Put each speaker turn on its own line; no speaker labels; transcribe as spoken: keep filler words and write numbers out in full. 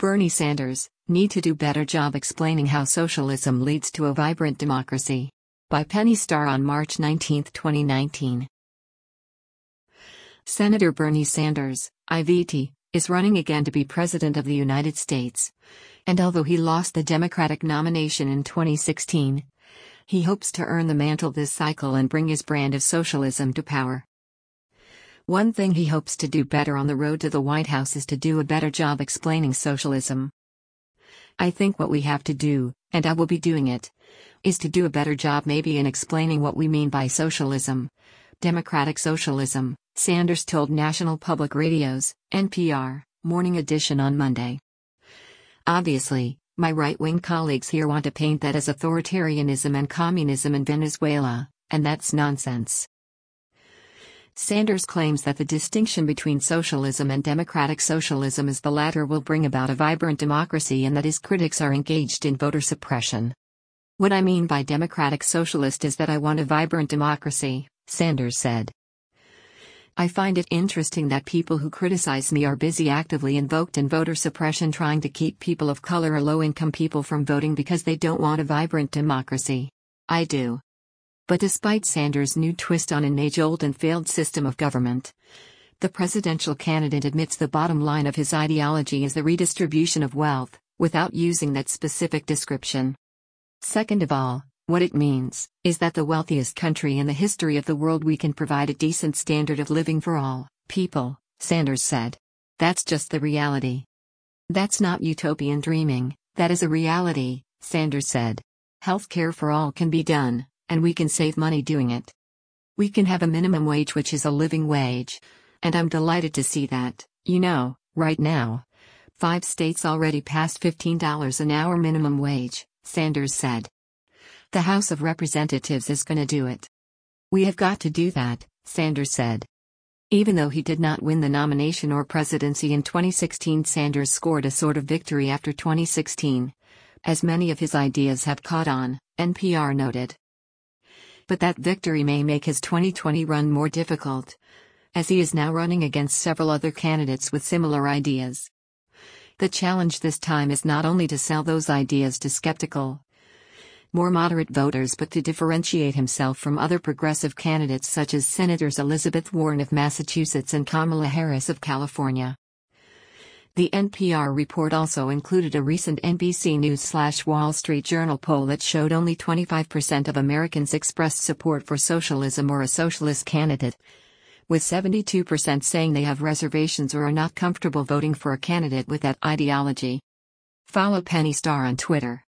Bernie Sanders, need to do better job explaining how socialism leads to a vibrant democracy. By Penny Starr on March nineteenth, twenty nineteen. Senator Bernie Sanders, I V T, is running again to be President of the United States. And although he lost the Democratic nomination in twenty sixteen, he hopes to earn the mantle this cycle and bring his brand of socialism to power. One thing he hopes to do better on the road to the White House is to do a better job explaining socialism. I think what we have to do, and I will be doing it, is to do a better job maybe in explaining what we mean by socialism, democratic socialism, Sanders told National Public Radio's, N P R, Morning Edition on Monday. Obviously, my right-wing colleagues here want to paint that as authoritarianism and communism in Venezuela, and that's nonsense. Sanders claims that the distinction between socialism and democratic socialism is the latter will bring about a vibrant democracy and that his critics are engaged in voter suppression. What I mean by democratic socialist is that I want a vibrant democracy, Sanders said. I find it interesting that people who criticize me are busy actively invoked in voter suppression trying to keep people of color or low-income people from voting because they don't want a vibrant democracy. I do. But despite Sanders' new twist on an age-old and failed system of government, the presidential candidate admits the bottom line of his ideology is the redistribution of wealth, without using that specific description. Second of all, what it means is that the wealthiest country in the history of the world we can provide a decent standard of living for all people, Sanders said. That's just the reality. That's not utopian dreaming, that is a reality, Sanders said. Healthcare for all can be done, and we can save money doing it. We can have a minimum wage which is a living wage, and I'm delighted to see that, you know, right now. Five states already passed fifteen dollars an hour minimum wage, Sanders said. The House of Representatives is gonna do it. We have got to do that, Sanders said. Even though he did not win the nomination or presidency in twenty sixteen, Sanders scored a sort of victory after twenty sixteen, as many of his ideas have caught on, N P R noted. But that victory may make his twenty twenty run more difficult, as he is now running against several other candidates with similar ideas. The challenge this time is not only to sell those ideas to skeptical, more moderate voters but to differentiate himself from other progressive candidates such as Senators Elizabeth Warren of Massachusetts and Kamala Harris of California. The N P R report also included a recent N B C News/Wall Street Journal poll that showed only twenty-five percent of Americans expressed support for socialism or a socialist candidate, with seventy-two percent saying they have reservations or are not comfortable voting for a candidate with that ideology. Follow Penny Starr on Twitter.